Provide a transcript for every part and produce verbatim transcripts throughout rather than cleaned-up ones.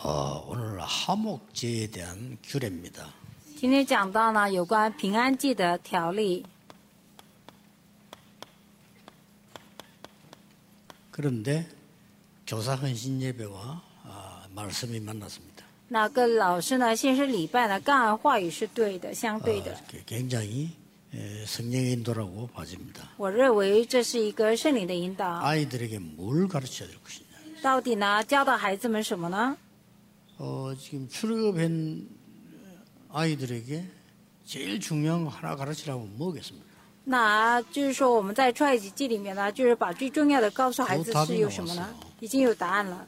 어, 오늘 화목제에 대한 규례입니다. 今天讲到呢有关平安祭的条例。 그런데 교사 헌신 예배와 아, 말씀이 만났습니다. 那跟老师呢献身礼拜呢，刚好话语是对的，相对的。 어, 굉장히 에, 성령의 인도라고 봐집니다. 我认为这是一个圣灵的引导。 아이들에게 뭘 가르쳐야 될 것이냐. 到底呢教导孩子们什么呢？ 어, 지금 출급한 아이들에게 제일 중요한 거 하나 가르치라고 뭐겠습니까? 那就是说我们在创业记里面呢，就是把最重要的告诉孩子是有什么呢？已经有答案了。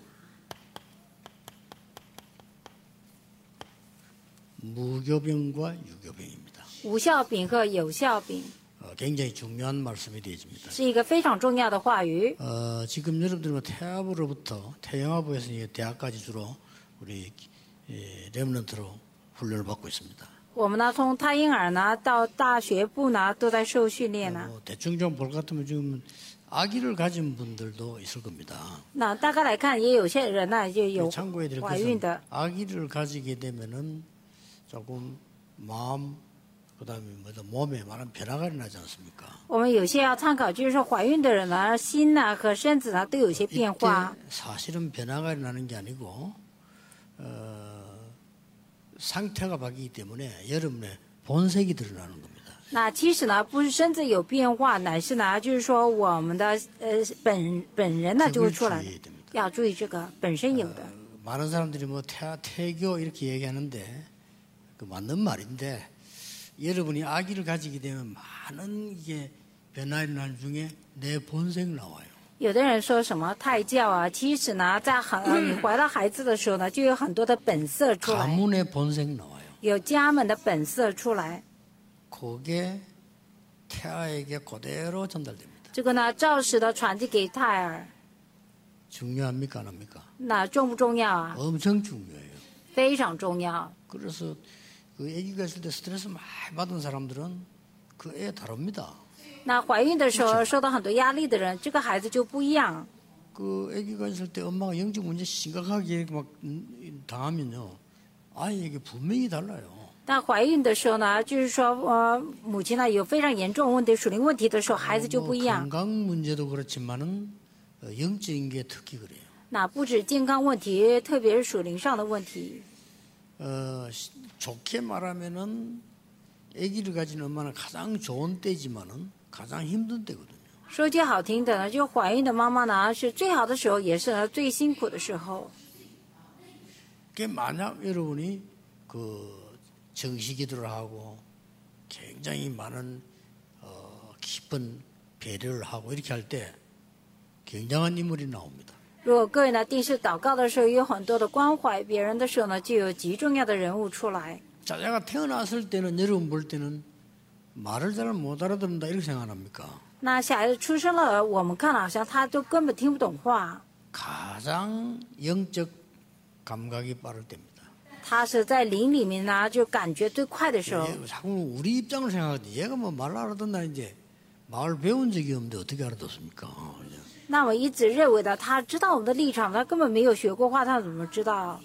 무교병과 유교병입니다. 无效饼和有效饼 어, 굉장히 중요한 말씀이 되어집니다. 是一个非常重要的话语。 어, 지금 여러분들은 뭐 태아부로부터 태영아부에서 이제 대학까지 주로 우리 예, 렘넌트로 훈련을 받고 있습니다. 我们呢从胎婴儿呢到大学部呢都在受训练呢。 어, 대충 좀 볼 것 같으면 지금 아기를 가진 분들도 있을 겁니다. 那大概来看，也有些人呢就有 참고해 드릴 怀孕的 것은 。 아기를 가지게 되면은 조금 마음 그다음에 뭐다 몸에 많은 변화가 일어나지 않습니까? 我们有些要参考，就是说怀孕的人呢，心呢和身子呢都有些变化。 이때 사실은 변화가 일어나는 게 아니고 어, 상태가 바뀌기 때문에 여러분의 본색이 드러나는 겁니다. 那其实呢，不是身子有变化，乃是呢，就是说我们的呃本本人呢就会出来的。要注意这个本身有的。 많은 사람들이 뭐 태, 태교 이렇게 얘기하는데 그 맞는 말인데 여러분이 아기를 가지게 되면 많은 이게 변화 일어나는 중에 내 본색 나와요. 有的人说什么胎教啊，其实呢，在很呃你怀了孩子的时候呢，就有很多的本色出来， 가문의 본색 나와요. 有家门的本色出来。 그게 태아에게 그대로 전달됩니다. 这个呢，照实的传递给胎儿， 중요합니까 안 합니까? 那重不重要啊？ 엄청 중요해요. 非常重要。 그래서 그 아기가 있을 때 스트레스 많이 받은 사람들은 그 애 다릅니다. 那怀孕的时候受到很多压力的人，这个孩子就不一样。 그 아기가 있을 때 엄마가 영적 문제 심각하게 막 당하면요 아이에게 분명히 달라요. 但怀孕的时候呢，就是说呃母亲呢有非常严重问题、属灵问题的时候，孩子就不一样。 건강 문제도 그렇지만은 영적인 게 특히 그래요. 那不止健康问题，特别是属灵上的问题。 어, 좋게 말하면은 아기를 가진 엄마는 가장 좋은 때지만은 가장 힘든 때거든요. 说句好听的呢，就怀孕的妈妈呢是最好的时候，也是呢最辛苦的时候。 그 만약 여러분이 그 정식기도를 하고 굉장히 많은 어, 깊은 배려를 하고 이렇게 할 때 굉장한 인물이 나옵니다. 如果各位呢定时祷告的时候有很多的关怀别人的时候呢，就有极重要的人物出来。 자녀가 태어났을 때는 여러분 볼 때는 말을 잘 못 알아듣는다 이렇게 생각합니까? 那小孩子出生了，我们看好像他都根本听不懂话。 가장 영적 감각이 빠를 때입니다. 他是在灵里面呢，就感觉最快的时候。 얘, 자꾸 우리 입장을 생각하지 얘가 뭐 말 알아듣나 이제 말 배운 적이 없는데 어떻게 알아듣습니까? 那我一直认为的，他知道我们的立场，他根本没有学过话，他怎么知道？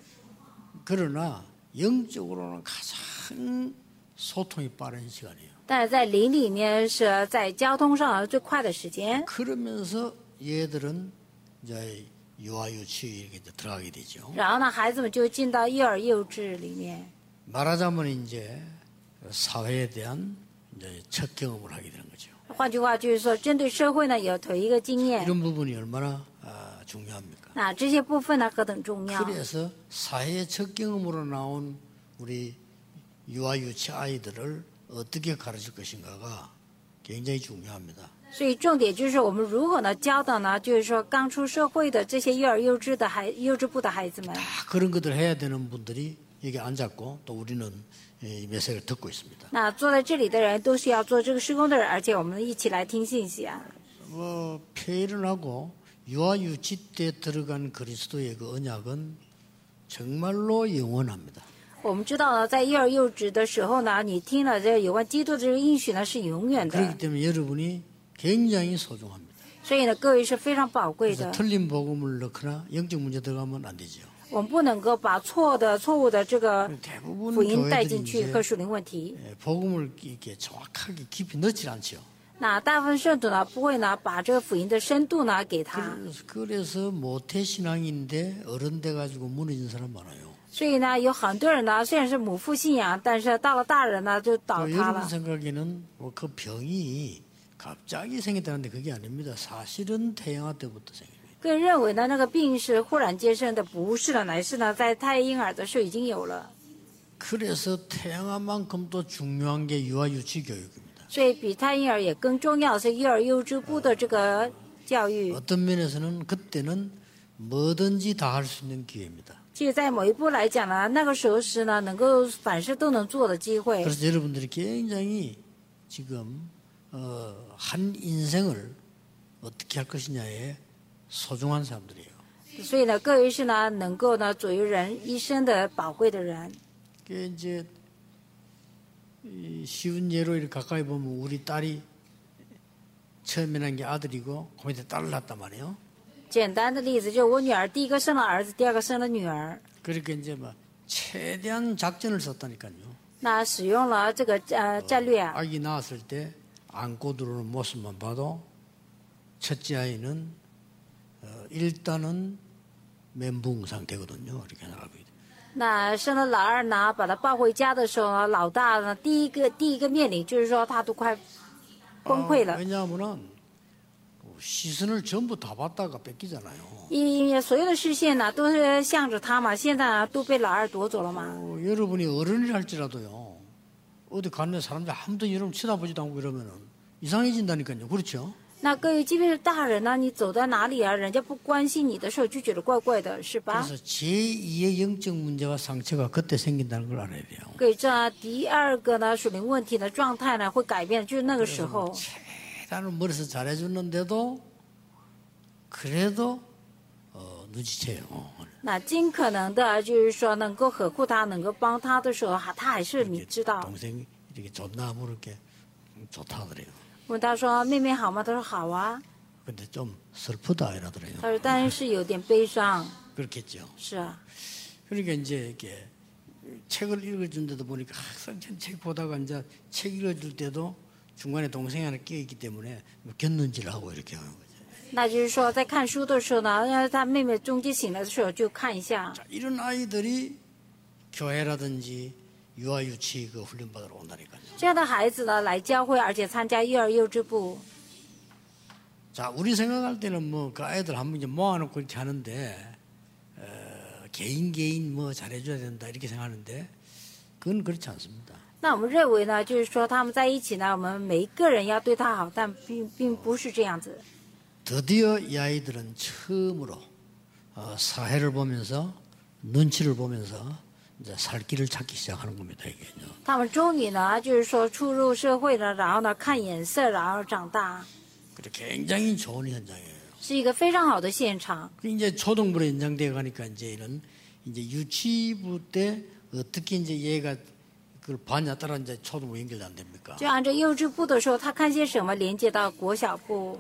그러나 영적으로는 가장 소통이 빠른 시간이에요. 但是在灵里面是在交通上最快的时间。 그러면서 얘들은 이제 유아유치 이렇게 들어가게 되죠. 然后呢，孩子们就进到幼儿幼稚里面。 말하자면 이제 사회에 대한 이제 첫 경험을 하게 되는 거죠. 换句话就是说，针对社会呢有头一个经验。 이런 부분이 얼마나 아, 중요합니까? 那这些部分呢何等重要？ 그래서 사회의 첫 경험으로 나온 우리 유아유치 아이들을 어떻게 가르칠 것인가가 굉장히 중요합니다. 所以重点就是我们如何呢教导呢？就是说刚出社会的这些幼儿幼稚的孩幼稚部的孩子们。 다 그런 것들 해야 되는 분들이 여기 앉았고 또 우리는 이 메시지를 듣고 있습니다. 那坐在这里的人都是要做这个施工的人，而且我们一起来听信息啊。 뭐 폐일을 하고 유아유치 때 들어간 그리스도의 그 언약은 정말로 영원합니다. 我们知道呢，在幼儿幼稚的时候呢，你听了这有关基督的这个应许呢是永远的。 그렇기 때문에 여러분이 굉장히 소중합니다. 所以呢，各位是非常宝贵 그래서 的。 틀린 복음을 넣거나 영적 문제 들어가면 안 되죠. 我们不能够把错的、错误的这个 대부분 福音带 교회들이 进去 이제 和属灵问题。 예, 복음을 이렇게 정확하게 깊이 넣지 않죠. 那大部分圣徒呢，不会呢把这个福音的深度呢给他， 그래서, 그래서 모태 신앙인데 어른 돼 가지고 무너진 사람 많아요. 所以呢，有很多人呢虽然是母父信仰，但是到了大人呢就倒 또 塌 여러분 了。 생각에는 뭐 그 병이 갑자기 생겼다는데 그게 아닙니다. 사실은 태영아 때부터 생깁니다. 个人认为呢，那个病是忽然间生的，不是的，乃是呢在胎婴儿的时候已经有了。 그래서 태영아만큼 또 중요한 게 유아 유치 교육입니다. 所以比胎婴儿也更重要的是幼儿幼稚部的这个教育。 어떤 면에서는 그때는 뭐든지 다 할 수 있는 기회입니다. 其实，在某一步来讲呢，那个时候是呢能够凡事都能做的机会。 그래서 여러분들이 굉장히 지금 어, 한 인생을 어떻게 할 것이냐에 소중한 사람들이에요. 所以呢，各位是呢能够呢左右人一生的宝贵的人。 그게 이제 이 쉬운 예로 이렇게 가까이 보면 우리 딸이 처음에 난 게 아들이고 그 밑에 딸을 낳았단 말이에요. 简单的例子就是我女儿第一个生了儿子，第二个生了女儿。 그러니까 이제 막 최대한 작전을 썼다니까요. 那使用了这个呃战略啊， 아기 낳았을 때 안고 들어오는 모습만 봐도 첫째 아이는 어, 일단은 멘붕 상태거든요. 이렇게 나가고 있 那生了老二呢，把他抱回家的时候呢，老大呢第一个第一个面临就是说他都快崩溃了， 왜냐하면은 시선을 전부 다 받다가 뺏기잖아요. 因为所有的视线呢都是向着他嘛，现在呢都被老二夺走了嘛。 어, 여러분이 어른이랄지라도요. 어디 가는 사람들 아무도 여러분 쳐다보지도 않고 이러면은 이상해진다니까요. 그렇죠? 那各位，即便是大人呢，你走在哪里啊，人家不关心你的时候，就觉得怪怪的，是吧？ 그래서 제이의 영적 문제와 상처가 그때 생긴다는 걸 알아야 돼요. 各位，这第二个呢，属灵问题的状态呢会改变，就是那个时候。 최대한 머리에서 잘해주는데도 그래도 어, 눈치채요. 那尽可能的，就是说能够呵护他，能够帮他的时候，他他还是你知道。 동생 이렇게 좋나 모르게 좋다 그래요. 问他说：“妹妹好吗？”他说：“好啊。 근데 좀 슬프다 이러더래요. 他说：“但是有点悲伤。 그렇겠죠. ” 是啊， 그러니까 이제 이렇게 책을 읽어준데도 보니까 항상 책 보다가 이제 책 읽어줄 때도 중간에 동생이 하나 끼어있기 때문에 곁눈질을 하고 이렇게 하는 거죠. 那就是说在看书的时候呢，让他妹妹中间醒来的时候就看一下。 자, 이런 아이들이 교회라든지 유아유치 그 훈련 받으러 온다니까요. 这样的孩子呢，来教会，而且参加幼儿幼稚部。 자, 우리 생각할 때는 뭐 그 아이들 한번 이제 모아놓고 이렇게 하는데 어, 개인 개인 뭐 잘해줘야 된다 이렇게 생각하는데 그건 그렇지 않습니다. 那我们认为呢，就是说他们在一起呢，我们每一个人要对他好，但并并不是这样子。 드디어 이 아이들은 처음으로 어, 사회를 보면서 눈치를 보면서 이제 살 길을 찾기 시작하는 겁니다. 이게요. 他们终于呢，就是说出入社会了，然后呢看眼色，然后长大， 그래 굉장히 좋은 현장이에요. 是一个非常好的现场。 이제 초등부로 연장돼 가니까 이제는 이제 유치부 때 어떻게 이제 얘가 그걸 봤냐 따라 이제 초등부 연결이 안 됩니까? 就按照幼稚部的时候，他看些什么，连接到国小部。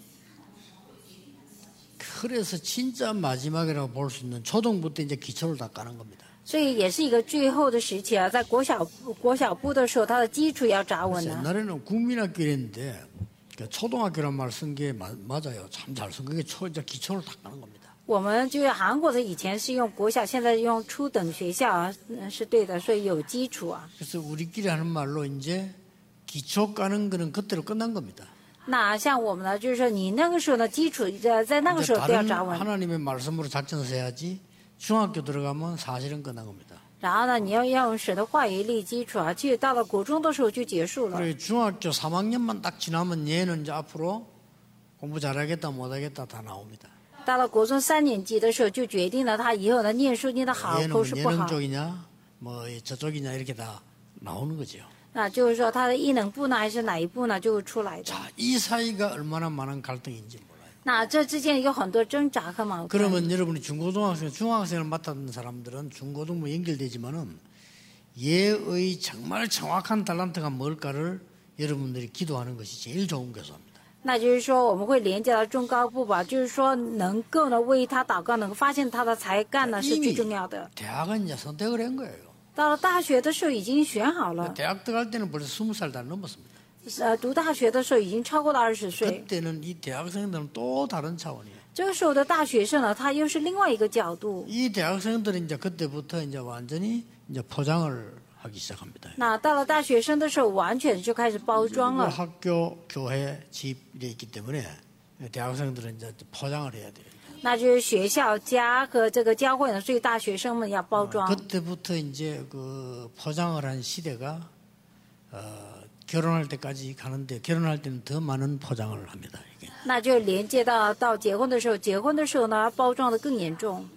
그래서 진짜 마지막이라고 볼 수 있는 초등부 때 이제 기초를 다 까는 겁니다. 所以也是一个最后的时期啊，在国小国小部的时候，他的基础要扎稳了。 옛날에는 국민학교 이랬는데 초등학교란 말 쓴 게 맞아요. 참 잘 쓴 그게 초 이제 기초를 다 까는 겁니다. 我们就是韩国的以前是用国小，现在用初等学校啊，嗯是对的，所以有基础啊。 그래서 우리끼리 하는 말로 이제 기초 까는 거는 그때로 끝난 겁니다. 那像我们呢，就是说你那个时候的基础在在那个时候都要 다른 扎稳， 하나님의 말씀으로 작전 세야지 중학교 들어가면 사실은 끝난 겁니다. 然后呢，你要要用神的话语立基础啊，其实到了国中的时候就结束了。 그래 중학교 삼 학년만 딱 지나면 얘는 이제 앞으로 공부 잘하겠다 못하겠다 다 나옵니다. 到了国中三年级的时候，就决定了他以后呢念书念得好， 얘는 口 뭐 试不 예능 好。 쪽이냐 뭐 저쪽이냐 이렇게 다 나오는 거죠. 那就是说他的艺能部呢，还是哪一部呢，就会出来的。 자, 이 사이가 얼마나 많은 갈등인지 몰라요. 那这之间有很多挣扎和矛盾。 그러면 여러분이 중고등학생, 중학생을 맡았던 사람들은 중고등부 연결되지만은 얘의 정말 정확한 달란트가 뭘까를 여러분들이 기도하는 것이 제일 좋은 교사입니다. 那就是说我们会连接到中高部吧，就是说能够呢为他祷告，能够发现他的才干呢是最重要的。 대학은 이제 선택을 한 거예요. 到了大学的时候已经选好了， 대학 들어갈 때는 벌써 스무 살 다 넘었습니다. 呃，读大学的时候已经超过了二十岁。 그때는 이 대학생들은 또 다른 차원이에요. 这个时候的大学生呢，他又是另外一个角度。 이 대학생들은 이제 그때부터 이제 완전히 이제 포장을 하기 시작합니다. 那到了大学生的时候，完全就开始包装了。 학교, 교회, 집 이래 있기 때문에 대학생들은 이제 포장을 해야 돼요. 那就是学校、家和这个教会呢，所以大学生们要包装。 그때부터 이제 그 포장을 한 시대가 어, 결혼할 때까지 가는데 결혼할 때는 더 많은 포장을 합니다. 이게. 那就连接到到结婚的时候，结婚的时候呢，包装的更严重，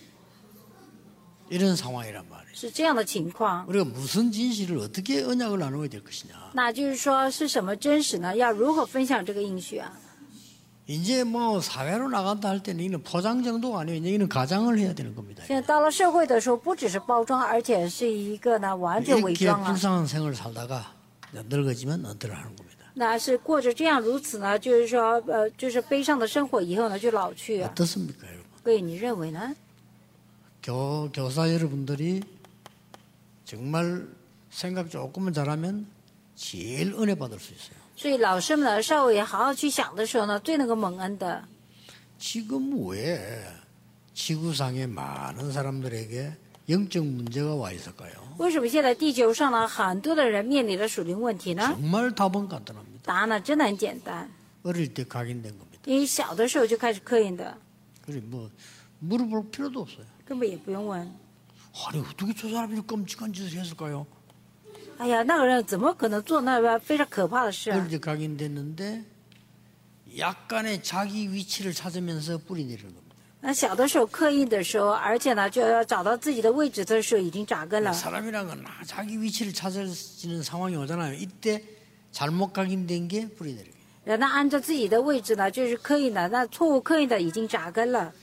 이런 상황이란 말이에요. 是这样的情况。 우리가 무슨 진실을 어떻게 언약을 나누어야 될 것이냐. 那就是说是什么真实呢？要如何分享这个应许啊？ 이제 뭐 사회로 나간다 할 때는 이는 포장 정도가 아니에요. 이제 이는 가장을 해야 되는 겁니다. 现在到了社会的时候，不只是包装，而且是一个呢完全伪 이렇게 装了。 불쌍한 생을 살다가 늙어지면 은퇴를 하는 겁니다. 那是过着这样如此呢，就是说呃，就是悲伤的生活以后呢，就老去啊。 어떻습니까, 여러분? 各位，你认为呢？ 교, 교사 여러분들이 정말 생각 조금만 잘하면 제일 은혜 받을 수 있어요. 所以老师们呢，稍微好好去想的时候呢，最能够蒙恩的。 지금 왜 지구상의 많은 사람들에게 영적 문제가 와 있을까요? 为什么现在地球上呢，很多的人面临着属灵问题呢？ 정말 답은 간단합니다. 答案呢，真的很简单， 어릴 때 각인된 겁니다. 因为小的时候就开始刻印的， 그래 뭐 물어볼 필요도 없어요. 根本也不用问。 아니 어떻게 저 사람이 이렇게 끔찍한 짓을 했을까요? 哎呀，那个人怎么可能做那个非常可怕的事啊？ 어릴 때 각인됐는데 약간의 자기 위치를 찾으면서 뿌리 내리는 겁니다. 那小的时候刻印的时候，而且呢，就要找到自己的位置的时候，已经扎根了。 사람이란 건 자기 위치를 찾아지는 상황이 오잖아요. 이때 잘못 각인된 게 뿌리 내리게. 人呢，按照自己的位置呢，就是刻印的，那错误刻印的已经扎根了。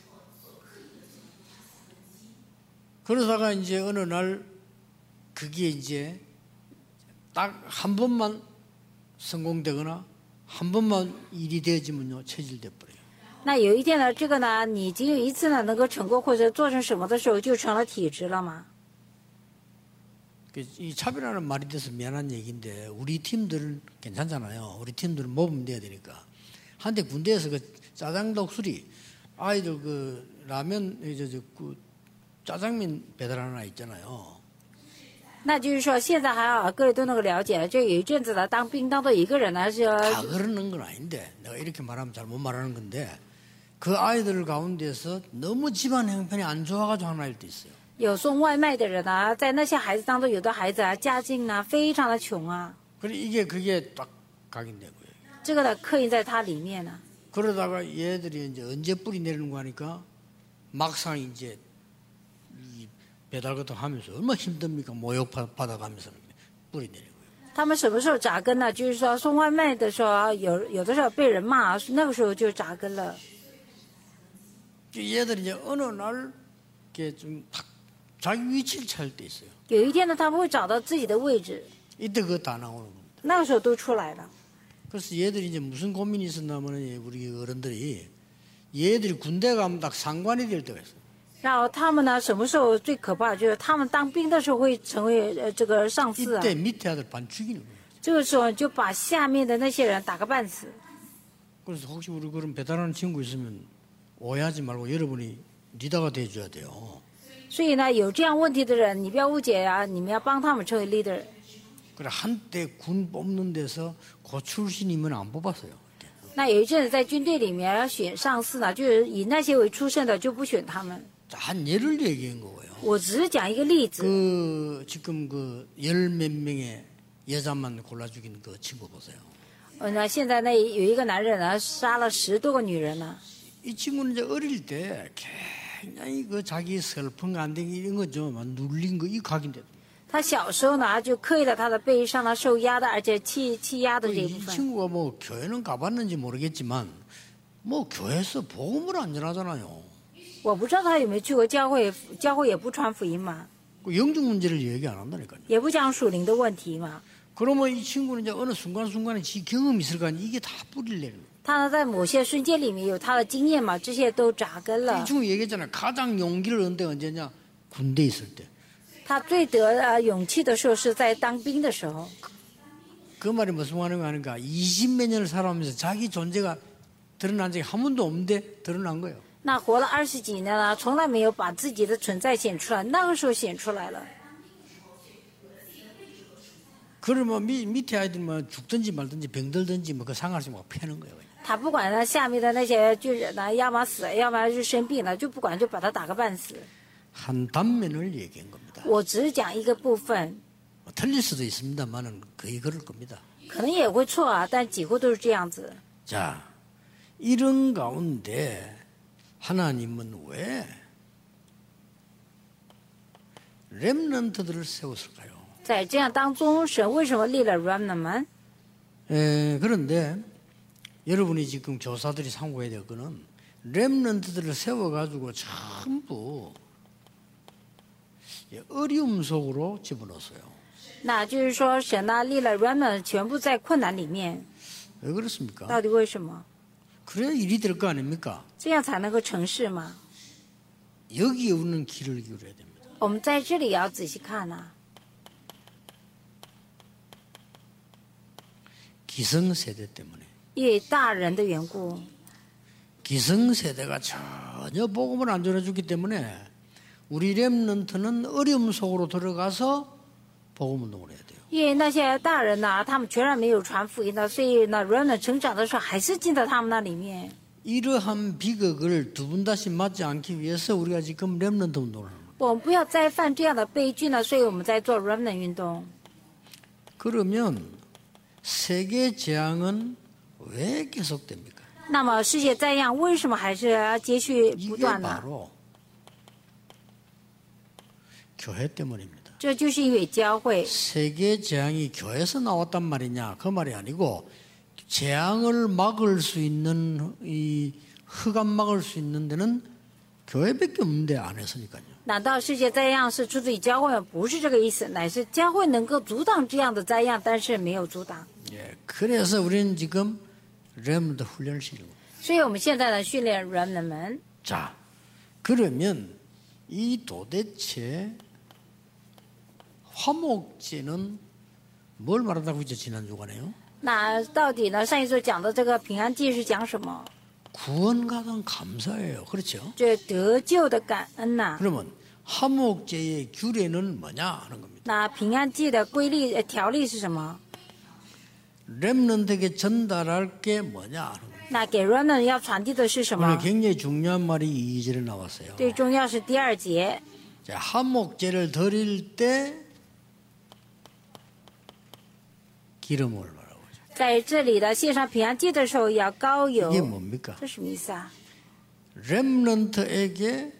그러다가 이제 어느 날 그게 이제 딱 한 번만 성공되거나 한 번만 일이 되어지면요 체질돼 버려요. 那有一天呢，这个呢，你仅有一次呢能够成功或者做成什么的时候，就成了体质了嘛。 이 차별하는 말이 돼서 미안한 얘기인데 우리 팀들은 괜찮잖아요. 우리 팀들은 모범 돼야 되니까. 한때 군대에서 그 짜장 독수리 아이들 그 라면 이제 저 그 짜장면 배달하는 아이 있잖아요. 那就是说，现在还好，各位都能够了解。就有一阵子呢，当兵当中一个人呢是 다 그러는 건 아닌데 내가 이렇게 말하면 잘못 말하는 건데 그 아이들 가운데서 너무 집안 형편이 안 좋아가지고 하는 아이들도 있어요. 有送外卖的人呢，在那些孩子当中，有的孩子啊家境呢非常的穷啊， 그래 이게 그게 딱 각인된 거예요. 这个呢刻印在它里面呢。 그러다가 얘들이 이제 언제 뿌리 내리는 거 하니까 막상 이제 이 배달 같은 거 하면서 얼마나 힘듭니까? 모욕 받아가면서 뿌리 내리고요. 他们什么时候扎根呢？就是说送外卖的时候啊，有有的时候被人骂，那个时候就扎根了。 얘들이 이제 어느 날 이렇게 좀 탁 자기 위치를 찾을 때 있어요. 有一天呢，他们会找到自己的位置， 이때 그거 다 나오는 겁니다. 那个时候都出来了。 그래서 얘들이 이제 무슨 고민이 있었냐면 우리 어른들이 얘들이 군대 가면 딱 상관이 될 때가 있어요. 然后他们呢，什么时候最可怕？就是他们当兵的时候会成为呃这个上司啊。 이때 밑에 아들 반 죽이는 거예요. 这个时候就把下面的那些人打个半死。 그래서 혹시 우리 그런 배달하는 친구 있으면 오해하지 말고 여러분이 리더가 돼줘야 돼요. 所以呢，有这样问题的人，你不要误解啊，你们要帮他们成为 leader。 그래 한때 군 뽑는 데서 고 출신이면 안 뽑았어요. 那有一阵子在军队里面要选上司呢，就是以那些为出身的就不选他们。 한 예를 얘기한 거고요. 我只是讲一个例子。 그 지금 그 열 몇 명의 여자만 골라 죽인 그 친구 보세요. 呃，那现在那有一个男人呢，杀了十多个女人呢。 이 친구는 이제 어릴 때 굉장히 그 자기 슬픈 거 안 되기 이런 거죠. 막 눌린 거 이 각인데. 他小时候呢，就刻意了他的背上呢受压的，而且气气压的这一部 이 分。 친구가 뭐 교회는 가봤는지 모르겠지만 뭐 교회에서 복음을 안 전하잖아요. 我不知道他有没有去过教会，教会也不传福音嘛， 그 영적 문제를 얘기 안 한다니까요. 也不讲属灵的问题嘛。 그러면 이 친구는 이제 어느 순간순간에 지 경험이 있을 거 아니에요. 이게 다 뿌리를 내는 거예요. 他呢在某些瞬间里面有他的经验嘛，这些都扎根了 이 。 친구 얘기했잖아요. 가장 용기를 얻은 때가 언제냐? 군대 있을 때. 他最得呃勇气的时候是在当兵的时候。 그 말이 무슨 말인가 하니까 이십 몇 년을 살아오면서 자기 존재가 드러난 적이 한 번도 없는데 드러난 거예요. 那活了二十几年了，从来没有把自己的存在显出来，那个时候显出来了。 그러면 밑, 밑에 아이들 뭐 죽든지 말든지 병들든지 뭐 그 상관없이 뭐 패는 거예요. 他不管他下面的那些巨人呢，要么死，要么就生病了，就不管，就把他打个半死。 한 단면을 얘기한 겁니다. 我只是讲一个部分， 틀릴 수도 있습니다만은 거의 그럴 겁니다. 可能也会错啊，但几乎都是这样子。 자, 이런 가운데 하나님은 왜 렘넌트들을 세웠을까요? 在这样当中，神为什么立了 remnant 们？ 에, 그런데 여러분이 지금 교사들이 참고해야 될 거는 렘넌트들을 세워가지고 전부 어려움 속으로 집어넣었어요. 那就是说，神呢立了 remnant 全部在困难里面， 왜 그렇습니까? 到底为什么？ 그래야 일이 될 거 아닙니까? 这样才能够成事嘛。 여기에 우리는 귀를 기울여야 됩니다. 我们在这里也要仔细看呐、 기성세대 때문에. 因为大人的缘故， 기성세대가 전혀 복음을 안 전해주기 때문에 우리 렘넌트는 어려움 속으로 들어가서 복음운동을 해야 돼요. 因为那些大人呢，他们全然没有传福音的，所以呢 remnant 成长的时候还是进到他们那里面。 이러한 비극을 두 번 다시 맞지 않기 위해서 우리가 지금 렘넌트 운동을 합니다. 我们不要再犯这样的悲剧呢，所以我们在做 remnant 运动。 그러면 세계 재앙은 왜 계속됩니까? 那么世界再样，为什么还是要继续不 이게 断呢？ 바로 교회 때문입니다. 这就是因为教会。 세계 재앙이 교회에서 나왔단 말이냐? 그 말이 아니고 재앙을 막을 수 있는 이 흑암 막을 수 있는 데는 교회밖에 없는데 안 했으니까요. 难道世界灾殃是出自于教会吗？不是这个意思，乃是教会能够阻挡这样的灾殃，但是没有阻挡。 예, 그래서 우리는 지금 렘넌트 훈련을 시키는 거예요. 所以我们现在呢训练 remnant 们。 자, 그러면 이 도대체 화목제는 뭘 말한다고 했죠? 지난 주간에요? 那到底呢？上一周讲的这个平安祭是讲什么？ 구원가당 감사예요. 그렇죠? 这得救的感恩呐、 그러면 화목제의 규례는 뭐냐 하는 겁니다. 那平安祭的规律呃条例是什么？ 렘넌트에게 전달할 게 뭐냐 하는 겁니다. 那给 remnant 要传递的是什 오늘 么？ 굉장히 중요한 말이 이 절에 나왔어요. 最重要是第二节， 자, 화목제를 드릴 때 기름을 말하고 있죠. 在这里的献上平安祭的时候要膏油 이게 ， 뭡니까? 这什么意思啊？ 렘넌트에게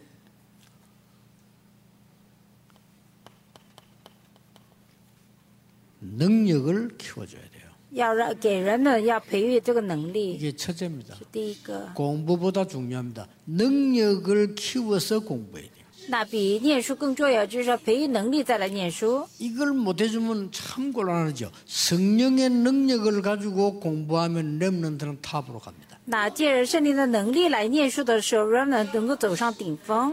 능력을 키워줘야 돼요. 要让给人呢要培育这个能力， 이게 첫째입니다. 第一个。 공부보다 중요합니다. 능력을 키워서 공부해야 돼요. 那比念书更重要，就是说培育能力再来念书。 이걸 못해주면 참 곤란하죠. 성령의 능력을 가지고 공부하면 렘넌트는 탑으로 갑니다. 那借着圣灵的能力来念书的时候 remnant 能够走上顶峰。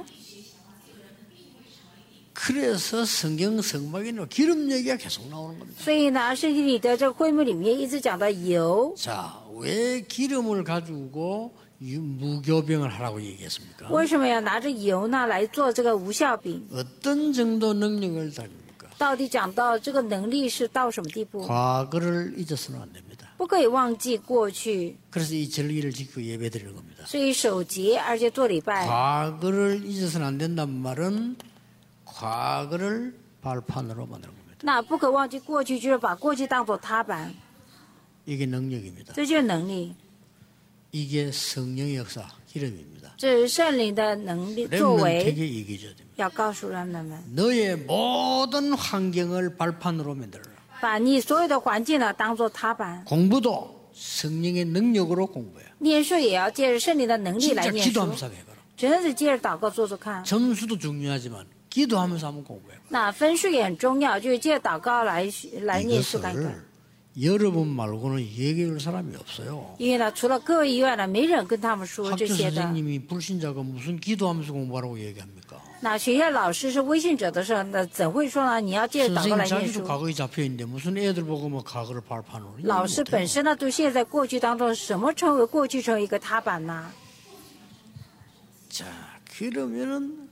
그래서 성경 성막에는 기름 얘기가 계속 나오는 겁니다. 所以呢，圣经里的这个会幕里面一直讲到油。 자, 왜 기름을 가지고 유- 무교병을 하라고 얘기했습니까? 为什么要拿着油呢来做这个无效饼？ 어떤 정도 능력을 달립니까? 到底讲到这个能力是到什么地步？ 과거를 잊어서는 안 됩니다. 不可以忘记过去， 그래서 이 절기를 지키고 예배드리는 겁니다. 所以守节而且做礼拜。 과거를 잊어서는 안 된다는 말은 과거를 발판으로 만드는 겁니다. 那不可忘记过去，就是把过去当做踏板， 이게 능력입니다. 这就是能力， 이게 성령의 역사, 기름입니다. 这是圣灵的能力作为。 렘넌트에게 얘기해줘야 됩니다. 要告诉人们们， 너의 모든 환경을 발판으로 만들어라. 把你所有的环境呢当做踏板。 공부도 성령의 능력으로 공부해요. 念书也要借着圣灵的能力来 진짜 念书， 기도하면서 해봐라. 真的是借着祷告做做看。 점수도 중요하지만 기도하면서 한번 공부해. 那分数也很重要，就是借祷告来来念书看看。 이것을 여러분 말고는 얘기할 사람이 없어요. 因为呢，除了各位以外呢，没人跟他们说这 학교 些的。 선생님이 불신자가 무슨 기도하면서 공부하라고 얘기합니까? 那学校老师是微信者的时候，那怎会说呢？你要借祷告来 선생님 念 자기도 书？ 과거에 잡혀있는데 무슨 애들 보고 뭐 과거를 발판으로 老师本身呢，都现在过去当中，什么成为过去成为一个踏板呢？ 자, 그러면은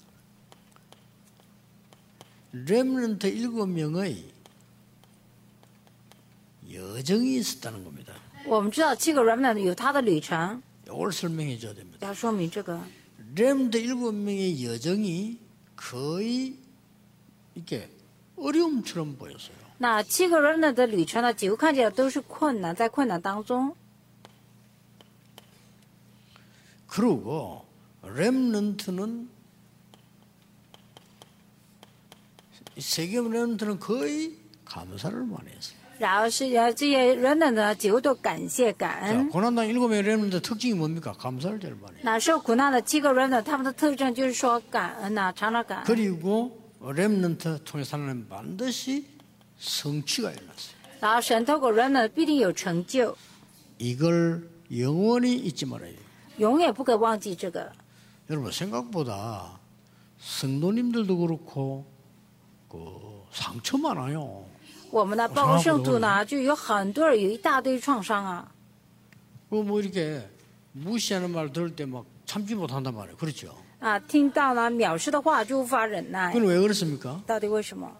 렘넌트 일곱 명의 여정이 있었다는 겁니다. 我们知道七个 remnant 有他的旅程， 이걸 설명해 줘야 됩니다. 要说明这个。 렘넌트 일곱 명의 여정이 거의 이렇게 어려움처럼 보였어요. 那七个 remnant 的旅程呢，几乎看起来都是困难，在困难当中。 그리고 렘넌트는 세계 렘넌트는 거의 감사를 많이 했어요. 然后是呃这些 remnant 呢，几乎都感谢感 자, 恩。 고난당 일곱 명의 렘넌트 특징이 뭡니까? 감사를 제일 많이 해요. 那受苦难的七个 remnant，他们的特征就是说感恩呐、常常感恩。 그리고 렘넌트 통해서 하나님 반드시 성취가 일어났어요. 然后神透过 remnant 必定有成就， 이걸 영원히 잊지 말아요. 永远不可忘记这个。 여러분 생각보다 성도님들도 그렇고 그 상처 많아요. 我们的报告圣徒呢，就有很多人有一大堆创伤啊。 그 뭐 이렇게 무시하는 말 들을 때 막 참지 못한단 말이에요. 그렇죠? 啊，听到呢藐视的话就无法忍耐， 그건 왜 그렇습니까? 到底为什么？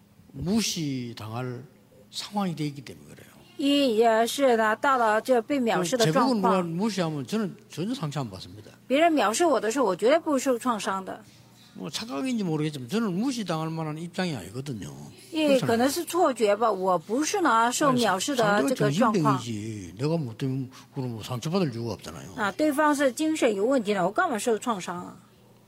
무시당할 상황이 돼 있기 때문에 그래요. 因为也是呢，到了这被藐视的 제복은 状 누가 况， 무시하면 저는 전혀 상처 안 받습니다. 别人藐视我的时候，我绝对不会受创伤的， 뭐 착각인지 모르겠지만 저는 무시당할 만한 입장이 아니거든요. 因为可能是错觉吧，我不是呢受藐视的 상대가 这个状况 정신병이지. 내가 뭐 때문에 그럼 상처받을 이유가 없잖아요. 啊，对方是精神有问题的，我干嘛受创伤啊？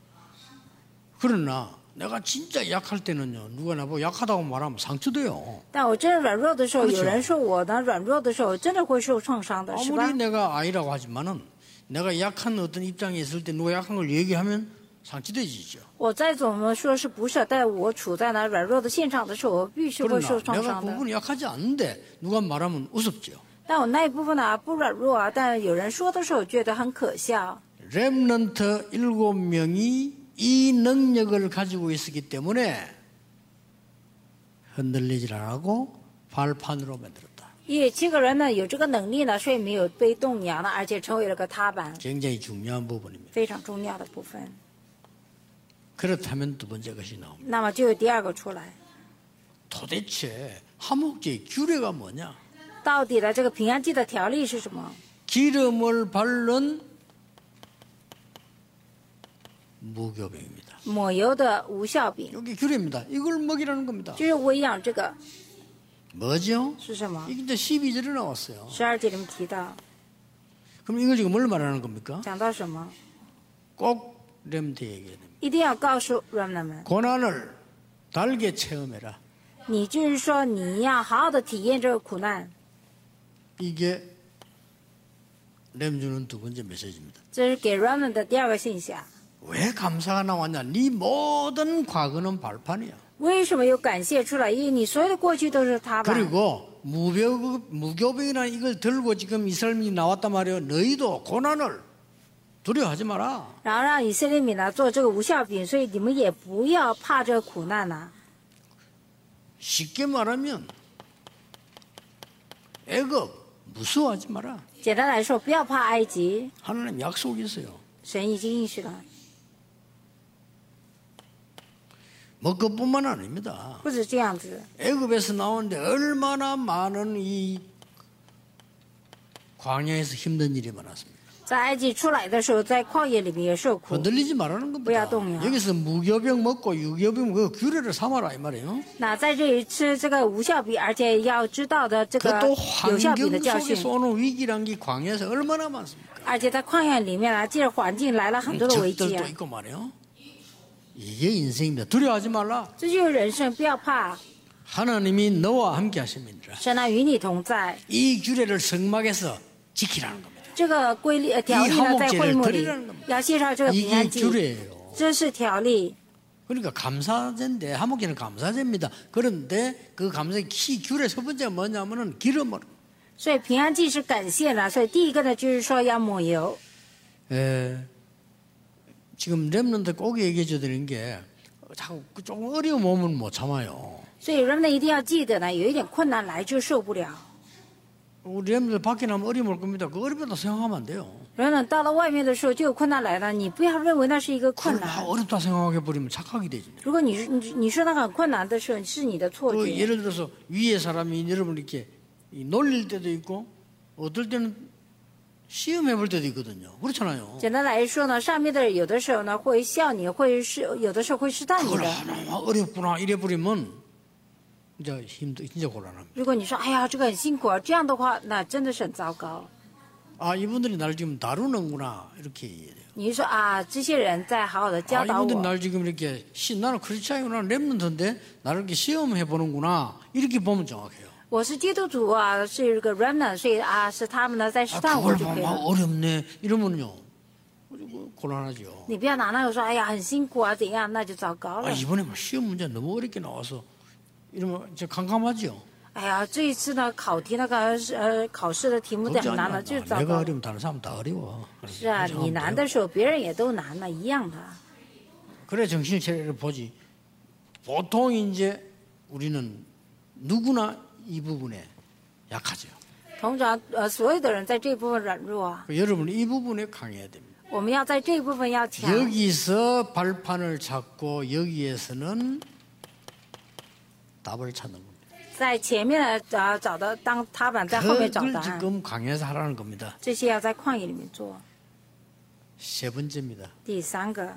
그러나 내가 진짜 약할 때는요. 누가 나보고 약하다고 말하면 상처돼요. 但我真的软弱的时候， 그렇죠 有人说我呢软弱的时候，真的会受创伤的，是吧 아무리 ？ 내가 아이라고 하지만은 내가 약한 어떤 입장에 있을 때 누가 약한 걸 얘기하면 상처되지죠. 我再怎么说是不是，但我处在呢软弱的现场的时候，我必须会 그러나 受创 내가 伤 그 的。 부분이 약하지 않은데 누가 말하면 우습죠. 但我那一部分呢不软弱啊，但有人说的时候，我觉得很可笑。 렘넌트 일곱 명이 이 능력을 가지고 있었기 때문에 흔들리질 않고 발판으로 만들었다. 因为七个人呢有这个能力呢，所以没有被动摇呢，而且成为了个踏板， 굉장히 중요한 부분입니다. 非常重要的部分。 그렇다면 두 번째 것이 나옵니다. 那么就有第二个出来， 도대체 화목제의 규례가 뭐냐? 到底的这个平安祭的条例是什么？ 기름을 바른 무교병입니다. 抹油的无效饼， 여기 규례입니다. 이걸 먹이라는 겁니다. 就是喂养这个 뭐죠? 是什么？ 이게 이제 십이 절에 나왔어요. 十二节里面提到， 그럼 이걸 지금 뭘 말하는 겁니까? 讲到什么？ 꼭 렘한테 얘기해야 됩니다. 一定要告诉 remnant 们， 고난을 달게 체험해라. 你就是说你要好好的体验这个苦难， 이게 렘 주는 두 번째 메시지입니다. 这是给 remnant 的第二个信息啊。 왜 감사가 나왔냐? 네 모든 과거는 발판이야. 为什么有感谢出来？因为你所有的过去都是踏板。 그리고 무교, 무교병이라는 이걸 들고 지금 이스라엘이 나왔단 말이에요. 너희도 고난을 두려워하지 마라. 然后让以色列民呢做这个无效饼，所以你们也不要怕这个苦难呐、 쉽게 말하면 애굽 무서워하지 마라. 简单来说，不要怕埃及， 하나님 약속이 있어요. 神已经应许了。 뭐 그뿐만 아닙니다. 不止这样子， 애굽에서 나오는데 얼마나 많은 이 광야에서 힘든 일이 많았습니다. 在埃及出来的时候，在旷野里面也受苦。 흔들리지 말라는 겁니다. 뭐야, 똥이야. 여기서 무교병 먹고 유교병 그 규례를 삼아라 이 말이에요. 那在这里吃这个无效饼，而且要知道的这个 그것도 有效饼的 환경 教训， 속에서 오는 위기란 게 광야에서 얼마나 많습니까? 而且在旷野里面呢，借着环境来了很多的危机 적들도 啊。 있고 말이에요. 이게 인생입니다. 두려워하지 말라. 这就是人生，不要怕， 하나님이 너와 함께 하십니다. 神呢与你同在。 이 규례를 성막에서 지키라는 겁니다. 这个规律呃条例呢，在会幕里要介绍这个平安 이게 祭， 규례예요. 这是条例。 그러니까 감사제인데 하목기는 감사제입니다. 그런데 그 감사의 키 귤의 첫 번째가 뭐냐면은 기름으로. 所以平安祭是感谢了，所以第一个呢就是说要抹油。 에, 지금 렘넌트 꼭 얘기해 주드리는 게 자꾸 조금 어려움 오면 못 참아요. 所以人们一定要记得呢，有一点困难来就受不了。 우리 렘넌트 밖에 나면 어려움 올 겁니다. 그 어렵다 생각하면 안 돼요. 人呢到了外面的时候就有困难来了，你不要认为那是一个困 그걸 다 难。 어렵다 생각해 버리면 착각이 되죠. 如果你你你说那很困难的时候，是你的错 그 觉。 예를 들어서 위에 사람이 여러분 이렇게 놀릴 때도 있고 어떨 때는 시험해 볼 때도 있거든요. 그렇잖아요. 简单来说呢，上面的人有的时候呢会笑你，会是有的时候会试探你 그걸 的。 하나 어렵구나 이래 버리면 진짜 힘도 진짜 곤란합니다. 如果你说哎呀这个很辛苦啊，这样的话那真的是很糟糕。 아 이분들이 날 지금 다루는구나 이렇게 얘기해요. 你是说啊，这些人在好好的 아 教导 이분들이 我， 날 지금 이렇게 시, 나는 크리스찬이구나 렘넌트인데 나를 이렇게 시험해 보는구나 이렇게 보면 정확해요. 我是基督徒啊，是一个 remnant， 所以啊是他们呢在试 아 探我 그걸 就可以 보면 了。 어렵네 이러면요 곤란하죠. 你不要拿那个说哎呀很辛苦啊怎样，那就糟糕 아 了。 이번에 막 시험 문제 너무 어렵게 나와서 이러면 저 캄캄하죠. 哎呀，这一次呢考题那个呃考试的题目很 걱정 难 안 了， 해. 就是糟 내가 糕了。 어려우면 다른 사람 다 어려워. 是啊，你难的时候别人也都难了，一样的。 그래 정신 차리를 보지. 보통 이제 우리는 누구나 이 부분에 약하죠. 通常呃所有的人在这一部分软弱啊， 여러분 이 부분에 강해야 됩니다. 我们要在这一部分要强。 여기서 발판을 찾고 여기에서는 답을 찾는 겁니다. 在前面呢找找到当踏板，在后面找 그걸 答案。 지금 강해서 하라는 겁니다. 这些要在旷野里面做。 세 번째입니다. 第三个，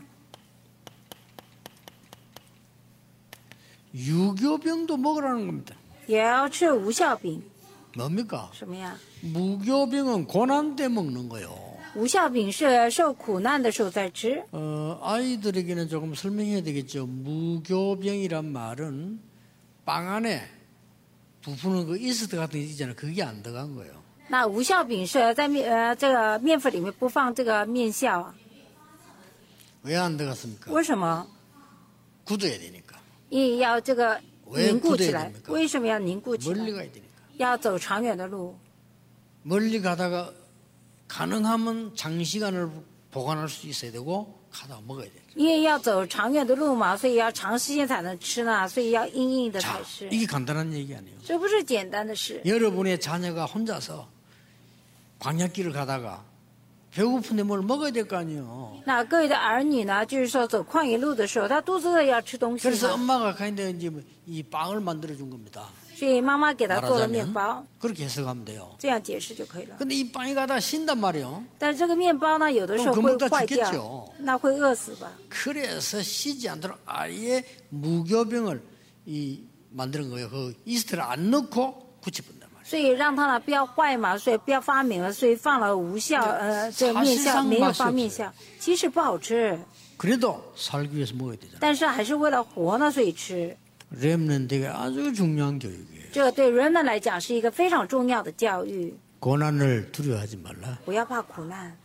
유교병도 먹으라는 겁니다. 也要吃无效饼。 뭡니까? 什么呀？ 무교병은 고난 때 먹는 거요. 无效饼是受苦难的时候在吃。 어, 아이들에게는 조금 설명해야 되겠죠. 무교병이란 말은 빵 안에 부푸는 그 이스트 같은 게 있잖아요. 그게 안 들어간 거예요. 那无效饼是在面呃这个面粉里面不放这个面酵啊？ 왜 안 들어갔습니까? 为什么？ 굳어야 되니까. 因为要这个 왜 凝固起 굳어야 来。 됩니까? 为什么要凝固起 멀리 来？ 가야 되니까. 要走长远的路。 멀리 가다가 가능하면 장시간을 보관할 수 있어야 되고 가다가 먹어야 되죠. 因为要走长远的路嘛，所以要长时间才能吃呢，所以要硬硬的 자, 才吃。 이게 간단한 얘기 아니에요. 这不是简单的事。 여러분의 자녀가 혼자서 광야길을 가다가 배고픈데 뭘 먹어야 될 거 아니에요. 那各位的儿女呢，就是说走旷野路的时候，他肚子饿要吃东西 그래서 嘛， 엄마가 가는데 이제 이 빵을 만들어 준 겁니다. 所以妈妈给他做了面 말하자면 包， 그렇게 해석하면 돼요. 这样解释就可以了。 근데 이 빵이 가다 신단 말이에요. 但是这个面包呢，有的时候 그럼 会 금방 다 坏 죽겠죠 掉，那会饿死吧？ 그래서 쉬지 않도록 아예 무교병을 이 만드는 거예요. 그 이스트를 안 넣고 굳혀본단 말이에요. 所以让它呢不要坏嘛，所以不要发霉了，所以放了无效呃这个面酵没有放面酵，其实不好吃， 그래도 살기 위해서 먹어야 되잖아요. 但是还是为了活呢，所以吃。 렘넌트가 아주 중요한 교육이에요. 这个对人们来讲是一个非常重要的教育， 고난을 두려워하지 말라. 不要怕苦难。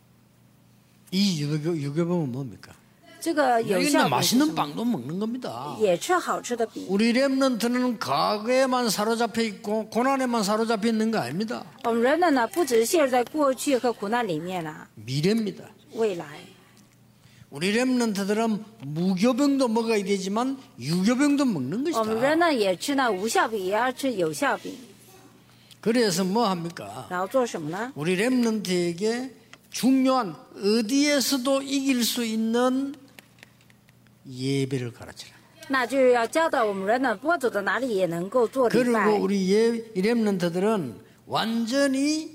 이 유교, 유교병은 뭡니까? 这个有 여기는 效饼是什 맛있는 么？ 빵도 먹는 겁니다. 也吃好吃的饼。 우리 렘넌트는 과거에만 사로잡혀 있고 고난에만 사로잡혀 있는 거 아닙니다. 我们人们呢，不只是陷入在过去和苦难里面了， 미래입니다. 未来。 우리 렘넌트들은 무교병도 먹어야 되지만 유교병도 먹는 我们人 것이다. 呢也吃那无效饼，也要吃有效饼。 그래서 뭐 합니까? 然后做什么呢？ 우리 렘넌트에게 중요한 어디에서도 이길 수 있는 예배를 가르치라. 那就是要教导我们人呢，不管走到哪里也能够做礼拜 그리고 。 우리 예, 이 렘넌트들은 완전히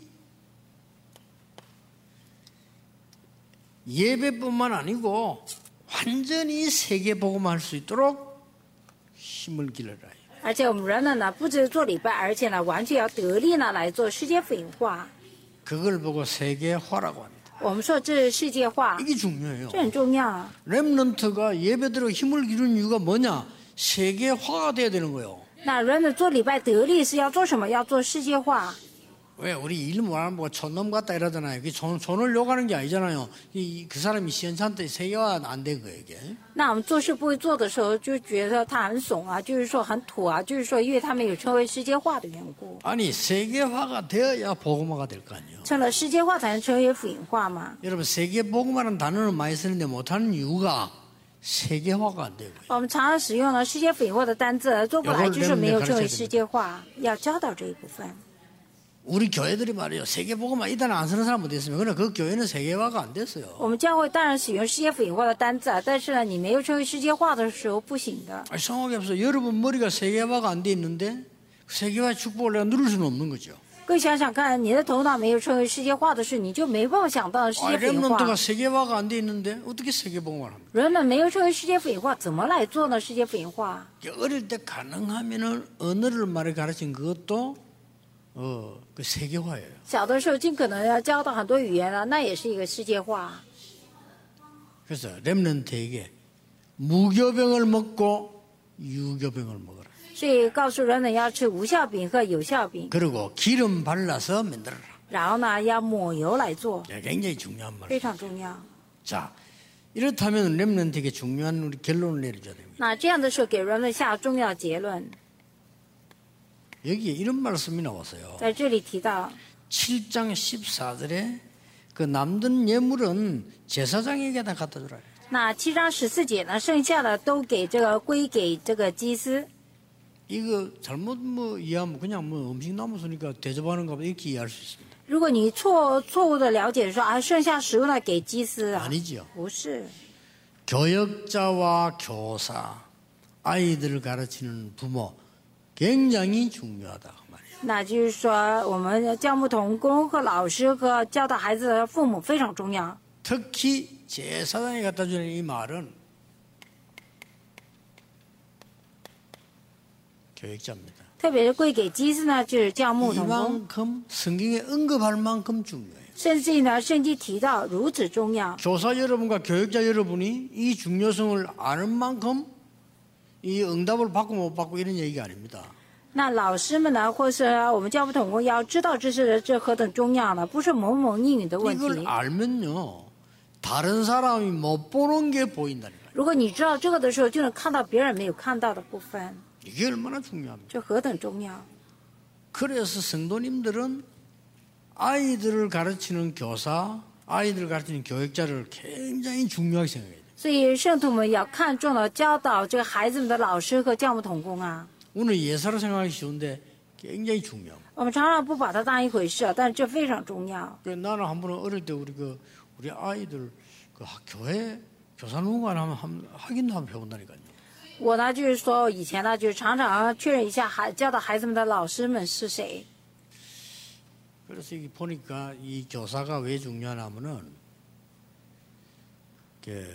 예배뿐만 아니고 완전히 세계 복음할 수 있도록 힘을 길러라. 而且我们人呢呢，不只是做礼拜，而且呢，完全要得力呢来做世界福音化。 그걸 보고 세계화라고 합니다. 我们说这是世界化， 이게 중요해요. 这很重要啊。 렘넌트가 예배대로 힘을 기르는 이유가 뭐냐? 세계화가 돼야 되는 거예요. 那人呢做礼拜得力是要做什么？要做世界化。 왜 우리 일 못하면 뭐 촌놈 같다 이러잖아요. 그 촌, 촌을 욕하는 게 아니잖아요. 이, 그 사람이 시원찮대 세계화 안 된 거예요 이게. 那我们做事不会做的时候，就觉得他很怂啊，就是说很土啊，就是说因为他们有成为世界化的缘故。 아니 세계화가 되어야 복음화가 될 거 아니에요. 成了世界化才能成为福音化嘛。 여러분 세계 복음화라는 단어를 많이 쓰는데 못하는 이유가 세계화가 안 되고. 我们常常使用了世界福音化的单字，做不来就是没有成为世界化，要教导这一部分。 우리 교회들이 말이에요. 세계 복음화 이 단어 안 쓰는 사람 어디 있습니까? 그러나 그 교회는 세계화가 안 됐어요. 我们教会当然使用世界福音化的单字啊，但是呢，你没有成为世界化的时候不行的。 아니, 성하게 없어. 여러분 머리가 세계화가 안 돼 있는데 세계화의 축복을 내가 누릴 수는 없는 거죠. 各位想想看，你的头脑没有成为世界化的事，你就没办法想到世界福音化。 렘넌트가 세계화가 안 돼 있는데 어떻게 세계 복음화를 합니까? 人们没有成为世界福音化，怎么来做呢？世界福音化。 어릴 때 가능하면은 언어를 말해 가르친 그것도 어, 그 세계화예요. 小的时候尽可能要教导很多语言了，那也是一个世界化。 그래서 렘넌트에게 무교병을 먹고 유교병을 먹어라. 所以告诉人们要吃无效饼和有效饼， 그리고 기름 발라서 만들어라. 然后呢要抹油来做， 굉장히 중요한 말. 非常重要。 자, 이렇다면 렘넌트에게 중요한 우리 결론을 내려줘야 됩니다. 那这样的时候给人们下重要结论， 여기에 이런 말씀이 나왔어요. 在这里提到 칠 장 십사 절에 그 남든 예물은 제사장에게다 갖다 주라. 那七章十四节呢，剩下的都给这个归给这个祭司。 이거 잘못 뭐 이해하면 그냥 뭐 음식 남았으니까 대접하는가 봐 이렇게 이해할 수 있습니다. 如果你错错误的了解说啊，剩下食物呢给祭司啊， 아니죠. 不是。 교역자와 교사, 아이들을 가르치는 부모 굉장히 중요하다 그 말이에요. 那就是说，我们教牧同工和老师和教导孩子的父母非常重要。 특히 제사장이 갖다 주는 이 말은 교역자입니다. 特别是归给祭司呢，就是教牧同工， 이만큼 성경에 언급할 만큼 중요해요. 甚至于呢，圣经提到如此重要。 교사 여러분과 교역자 여러분이 이 중요성을 아는 만큼 이 응답을 받고 못 받고 이런 얘기가 아닙니다. 那老师们呢，或是我们教牧同工要知道这是这何等重要呢？不是某某应允的问 이걸 题。 알면요 다른 사람이 못 보는 게 보인다니까요. 如果你知道这个的时候，就能看到别人没有看到的部分， 이게 얼마나 중요합니까? 这何等重要！ 그래서 성도님들은 아이들을 가르치는 교사, 아이들을 가르치는 교역자를 굉장히 중요하게 생각해야 돼요. 所以圣徒们要看重了教导这个孩子们的老师和教牧同工啊。 오늘 예사로 생각하기 쉬운데 굉장히 중요합니다. 我们常常不把它当一回事，但是这非常重要。 나는 한 번은 어릴 때 우리 그 우리 아이들 그 학- 교회 교사 누군가 하면 한- 확인도 한번 해본다니까요. 我呢，就是说以前呢，就是常常确认一下孩教导孩子们的老师们是谁。 그래서 이 보니까 이 교사가 왜 중요하냐면은 그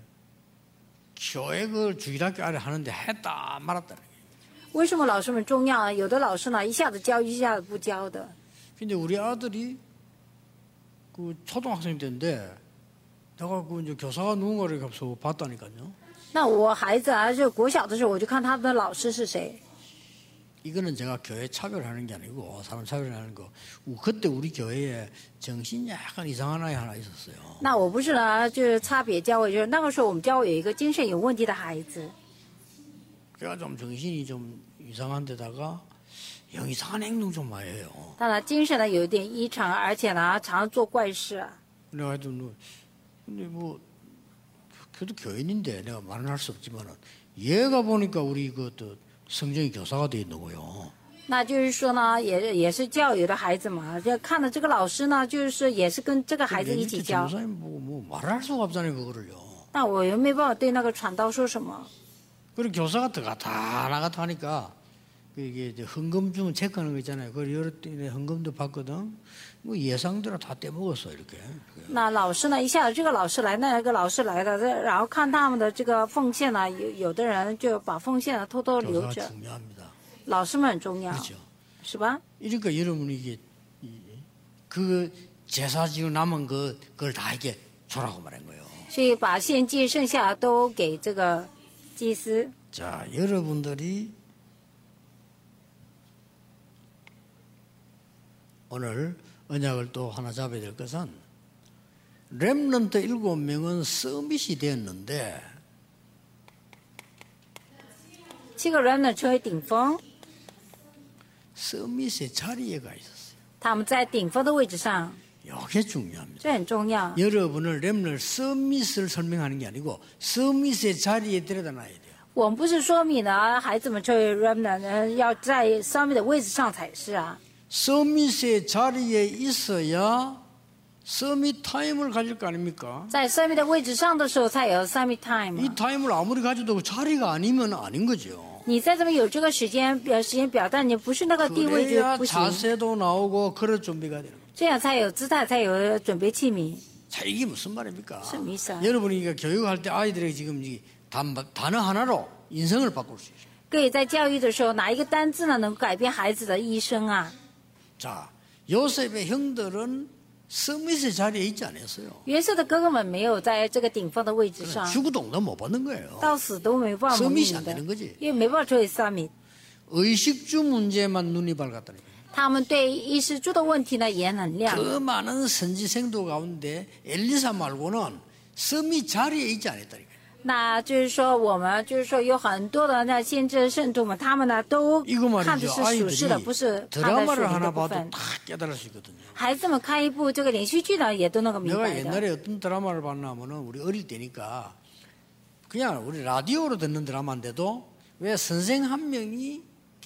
교육을 주일학교 안에 하는데 했다 말았다. 为什么老师们重要呢？有的老师呢，一下子教，一下子不教的。 근데 우리 아들이 그 초등학생 때인데 내가 그 이제 교사가 누군가를 가서 봤다니까요. 那我孩子啊，就国小的时候，我就看他们的老师是谁。 이거는 제가 교회 차별하는 게 아니고 사람 차별하는 거. 우- 그때 우리 교회에 정신이 약간 이상한 아이 하나 있었어요. 那我不是呢，就是差别教会，就是那个时候我们教会有一个精神有问题的孩子， 걔가 좀 정신이 좀 이상한 데다가 영 이상한 행동 좀 많이 해요. 他呢精神呢有一点异常，而且呢常做怪事啊。 내가 하여튼 뭐, 근데 뭐 그래도 교인인데 내가 말은 할 수 없지만은 얘가 보니까 우리 그또 성정이 교사가 돼 있는 거요. 那就是说呢，也也是教育的孩子嘛，这看的这个老师呢，就是也是跟这个孩子一起教。 전도사님 보고 뭐 말을 할 수가 없잖아요 그거를요. 那我又没办法对那个传道说什么。 그리고 교사가 들어갔다 나갔다 하니까 이게 이제 헌금증 체크하는 거 있잖아요. 그걸 여러 때 헌금도 받거든. 뭐 예상대로 다 떼먹었어 이렇게. 那老师呢，一下子这个老师来，那个老师来的，然后看他们的这个奉献呢，有有的人就把奉献呢偷偷留 교사가 着。 중요합니다. 老师们很重要， 그렇죠. 是吧？ 그러니까 여러분이 이게 이- 그 제사 지고 남은 그 그걸 다 이렇게 주라고 말한 거예요. 所以把献祭剩下的都给这个祭司。 자, 여러분들이 오늘 언약을 또 하나 잡아야 될 것은 렘넌트 일곱 명은 서밋이 되었는데 七个 remnant 成为顶峰， 서밋의 자리에 가 있었어요. 他们在顶峰的位置上， 이게 중요합니다. 这很重要。 여러분을 렘넌트 서밋을 설명하는 게 아니고 서밋의 자리에 데려다 놔야 돼요. 我们不是说明呢，孩子们成为 remnant 要在上面的位置上才是啊。 서밋의 자리에 있어야 서밋 타임을 가질 거 아닙니까? 在上面的位置上的时候才有 summit time 이 啊。 타임을 아무리 가져도 자리가 아니면 아닌 거죠. 你在这边有这个时间表时间表，但你不是那个地位就 그래야 不行， 자세도 나오고 그럴 준비가 되는 거예요. 这样才有姿态，才有准备器皿。 자, 이게 무슨 말입니까? 什么意思啊？ 여러분이 이거 교육할 때 아이들에게 지금 이 단, 단어 하나로 인생을 바꿀 수 있어요. 可以在教育的时候拿一个单字呢，能改变孩子的一生啊。 자, 요셉의 형들은 서밋의 자리에 있지 않았어요. 约瑟的哥哥们没有在这个顶峰的位置上， 죽어도 응답 못 받는 거예요. 到死都没办法蒙 서밋이 应 안 的 되는 ， 거지. 因为没办法成为 summit。 의식주 문제만 눈이 밝았다는 거예요. 他们对衣食住的问题呢眼很亮。 그 많은 선지생도 가운데 엘리사 말고는 서밋 자리에 있지 않았다는 거예요. 那就是说，我们就是说有很多的那先知圣徒们，他们呢都 이거 看的 말이죠. 是属世的，不 아이들이 是看的属 드라마를 灵的 하나 部 봐도 分。 다 깨달을 수 있거든요. 孩子们看一部这个连续剧呢，也都能够明 내가 白的。 옛날에 어떤 드라마를 봤나 하면은 우리 어릴 때니까 그냥 우리 라디오로 듣는 드라마인데도 왜 선생 한 명이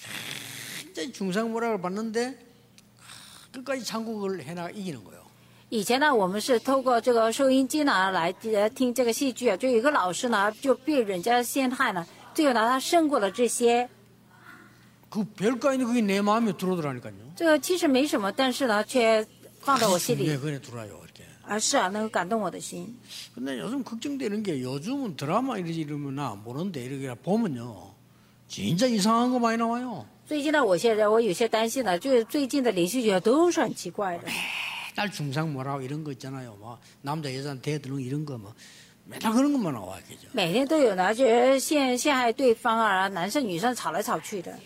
굉장히 중상모락을 받는데 끝까지 장국을 해나 이기는 거예요. 以前呢，我们是透过这个收音机呢来呃听这个戏剧啊，就有一个老师呢就被人家陷害呢，最后呢他胜过了这些。 그 별거 아닌 그게 내 마음에 들어오더라니까요. 这个其实没什么，但是呢却放在我心 네, 里， 그래 들어요 이렇게. 啊是啊，能够感动我的心。 근데 요즘 걱정되는 게 요즘은 드라마 이러지 이러면 나 모르는데 이렇게 보면요 진짜 이상한 거 많이 나와요. 最近呢，我现在我有些担心呢，就是最近的连续剧都是很奇怪的。 맨날 중상모락 이런 거 있잖아요. 뭐 남자 여자 대드는 이런 거 뭐 맨날 그런 것만 나와 그죠. 每天都有呢，就是陷陷害对方啊，男生女生吵来吵去的。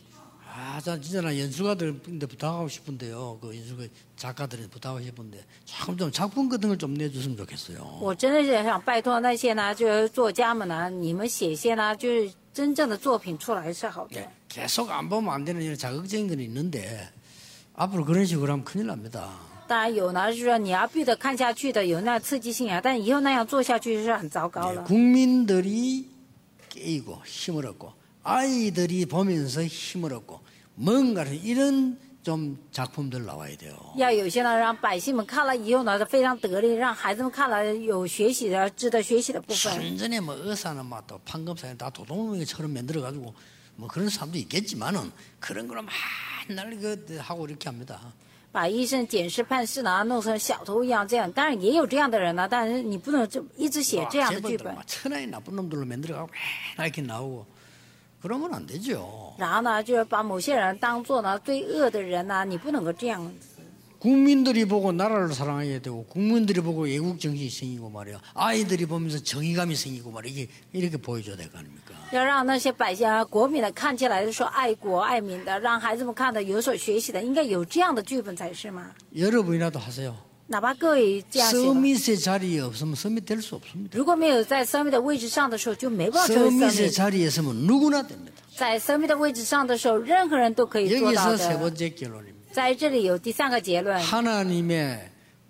아, 자, 진짜 나 연수가들한테 부탁하고 싶은데요. 그 연수가 작가들한테 부탁하고 싶은데 조금 좀 작품 같은 걸 좀 내줬으면 좋겠어요. 我真的是想拜托那些呢，就是作家们呢，你们写一些呢，就是真正的作品出来是好的。 예, 계속 안 보면 안 되는 이런 자극적인 건 있는데 앞으로 그런 식으로 하면 큰일 납니다. 当然有呢，就是说你要逼着看下去的，有那刺激性啊，但以后那样做下去是很糟糕 예, 了。 국민들이 깨이고 힘을 얻고 아이들이 보면서 힘을 얻고 뭔가 이런 좀 작품들 나와야 돼요. 要有些呢，让百姓们看了以后呢，非常得力，让孩子们看了有学习的、值得学习的部分。 순전히 뭐 의사는 막또 판검사는 다 도둑놈이처럼 만들어 가지고 뭐 그런 사람도 있겠지만은 그런 거로 맨날 그 하고 이렇게 합니다. 把医生、检视、判事呢弄成小偷一样，这样当然也有这样的人呢，但是你不能就一直写这样的剧 제벌들 本。 막 천하의 나쁜 놈들로 만들어 가고 맨날 이렇게 나오고 그러면 안 되죠. 然后呢，就是把某些人当做呢最恶的人呢，你不能够这样子。 국민들이 보고 나라를 사랑해야 되고 국민들이 보고 애국 정신이 생기고 말이야. 아이들이 보면서 정의감이 생기고 말이야. 이게 이렇게 보여줘야 될 거 아닙니까? 要让那些百姓啊、国民的看起来是说爱国爱民的，让孩子们看的有所学习的，应该有这样的剧本才是嘛。 여러분이라도 하세요. 哪怕各位这样写吧， 서밋의 자리에 없으면 서밋 될 수 없습니다. 如果没有在生命的位置上的时候，就没办法成为生 서밋의 命。 자리에 서면 누구나 됩니다. 在生命的位置上的时候，任何人都可以做到 여기서 세 的。 번째 결론입니다. 在这里有第三个结论， 하나님의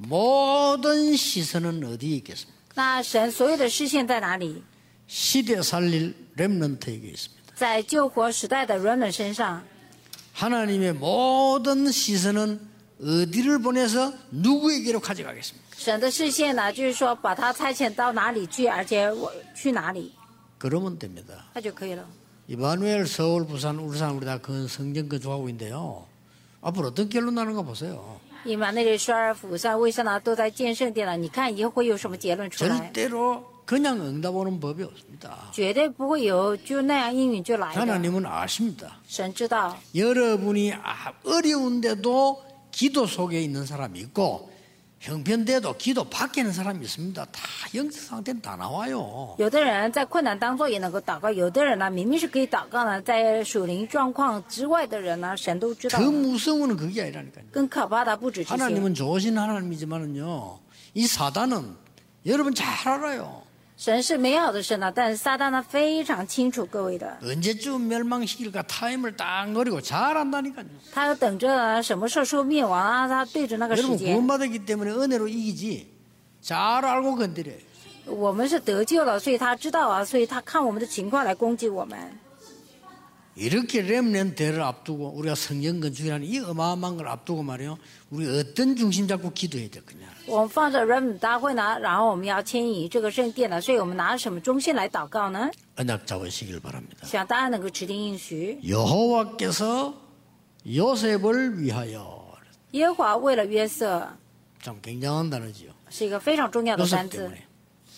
모든 시선은 어디에 있겠습니까? 那神所有的视线在哪里？ 시대 살릴 렘넌트에게 있습니다. 在救活时代的人们身上。 하나님의 모든 시선은 어디를 보내서 누구에게로 가져가겠습니까? 神的视线呢，就是说把他差遣到哪里去，而且我去哪里， 그러면 됩니다. 那就可以了。 이마누엘 서울, 부산, 울산 우리 다 그 성전 건축하고 있는데요. 앞으로 어떤 결론 나는가 보세요. 以马内利、首尔、釜山、蔚山呢都在建圣殿了，你看以后会有什么结论出来？ 절대로 그냥 응답 오는 법이 없습니다. 绝对不会有就那样应允就来的。 하나님은 아십니다. 神知道， 여러분이 아- 어려운데도 기도 속에 있는 사람이 있고 형편돼도 기도 받기는 사람이 있습니다. 다 영적 상태는 다 나와요. 有的人在困难当中也能够祷告，有的人呢明明是可以祷告呢，在属灵状况之外的人呢，神都知道。 더 무서운 건 그게 아니라니까요. 更可怕的不止这些。 하나님은 좋으신 하나님이지만은요, 이 사단은 여러분 잘 알아요. 神是美好的神呢，但是撒旦呢非常清楚各位的， 언제쯤 멸망시킬까 타임을 딱 노리고 잘 안다니까요. 他要等着什么时候说灭亡啊，他对着那个时 여러분 间。 구원받았기 때문에 은혜로 이기지. 잘 알고 건드려요. 我们是得救了，所以他知道啊，所以他看我们的情况来攻击我们。 이렇게 렘넌트를 앞두고 우리가 성경 건축이라는 이 어마어마한 걸 앞두고 말이에요. 우리 어떤 중심 잡고 기도해야 될 거냐. 我们放着 Remnant 大会呢，然后我们要牵引这个圣殿呢，所以我们拿什么中心来祷告呢？ 언약 잡으시길 바랍니다. 希望大家能够持定应许。 여호와께서 요셉을 위하여. 耶和华为了约瑟， 참 굉장한 단어지요. 是一个非常重要的 요셉 单字。 때문에.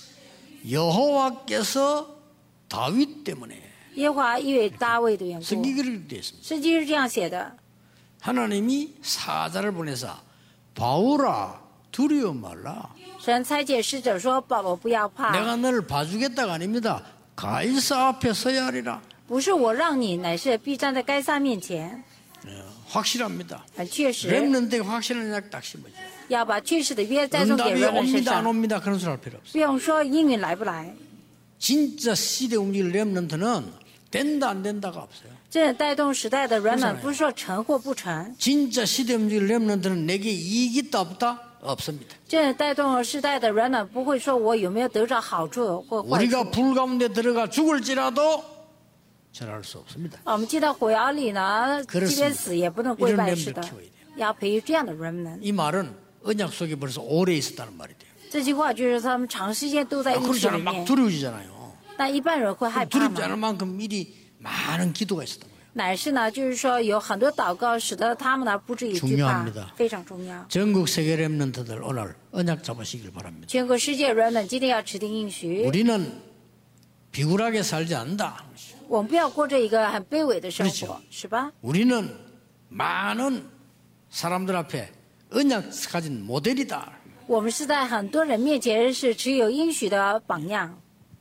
여호와께서 다윗 때문에. 耶和华因为大卫的缘故， 성경이 그렇게 되어 있습니다. 圣经是这样写的。 하나님이 사자를 보내서 바울아 두려워 말라. 神差遣使者说：“保罗不要怕， 내가 너를 봐주겠다가 아닙니다. 가이사 앞에 서야 하리라. 不是我让你，乃是必站在该撒面前。 확실합니다. 很确实， 렘넌트가 확실한 약 딱 심어져. 要把确实的约栽种给 응답이 人的身 옵니다 안 上， 옵니다 그런 소리 할 필요 없어요. 不用说应允来不来。 진짜 시대 움직일 렘넌트는 된다 안 된다가 없어요. 这带动时代的 Remnant 그렇잖아요. 不是说成或不成， 진짜 시대 움직일 렘넌트는 내게 이익이 있다 없다 없습니다. 这带动时代的 Remnant不会说我有没有得着好处或坏处。 우리가 불 가운데 들어가 죽을지라도 절할 수 없습니다. 我们进到火窑里呢， 그렇습니다. 即便死也不能跪拜， 이런 是的 렘넌트 키워야 돼요. ， 要培育这样的 Remnant。 이 말은 언약 속에 벌써 오래 있었다는 말이 돼요. 这句话就是他们长时间都在 아, 应许 그렇지 里 않으면 막 面。 두려워지잖아요. 那一般人会害怕 두렵지 吗？ 않을 만큼 미리 많은 기도가 있었던 거예요. 乃是呢，就是说有很多祷告，使得他们呢不至于惧怕 중요합니다 ， 非常重要。 전국 세계 렘넌트들 오늘 언약 잡으시길 바랍니다. 全国世界 Remnant 今天要持定应许， 우리는 비굴하게 살지 않는다. 我们不要过着一个很卑微的生 그렇죠 活，是吧？ 우리는 많은 사람들 앞에 언약 가진 모델이다. 我们是在很多人面前是持有应许的榜样。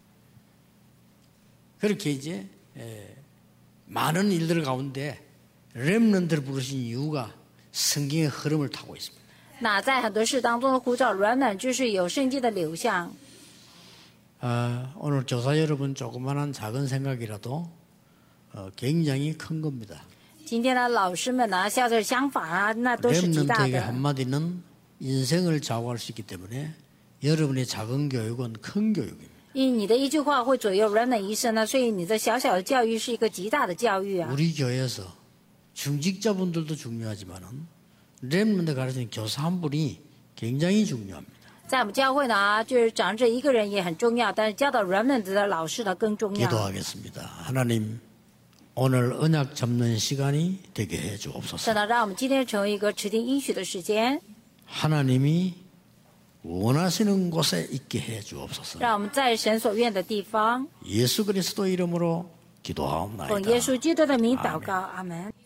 그렇게 이제 에, 많은 일들 가운데 렘넌트를 부르신 이유가 성경의 흐름을 타고 있습니다. 那在很多事当中的呼召 Remnant 就是有圣经的流向。 아, 오늘 교사 여러분 조그마한 작은 생각이라도 어, 굉장히 큰 겁니다. 今天的老师们呢，下的想法啊，那都是极大 렘넌트에게 的。 한마디는 인생을 좌우할 수 있기 때문에 여러분의 작은 교육은 큰 교육입니다. 因你的一句话会左右 Remnant 一生呢，所以你的小小的教育是一个极大的教育啊。 우리 교회에서 중직자분들도 중요하지만은 렘넌트 가르치는 교사 한 분이 굉장히 중요합니다. 在我们教会呢，就是长者一个人也很重要，但是教导 Remnant 的老师呢更重要。 기도하겠습니다. 하나님 오늘 언약 잡는 시간이 되게 해 주옵소서. 是的，让我们今天成为一个持定应许的时间， 하나님이 원하시는 곳에 있게 해 주옵소서. 让我们在神所愿的地方， 예수 그리스도 이름으로 奉 기도하옵나이다. 耶稣基督的名祷告，阿门。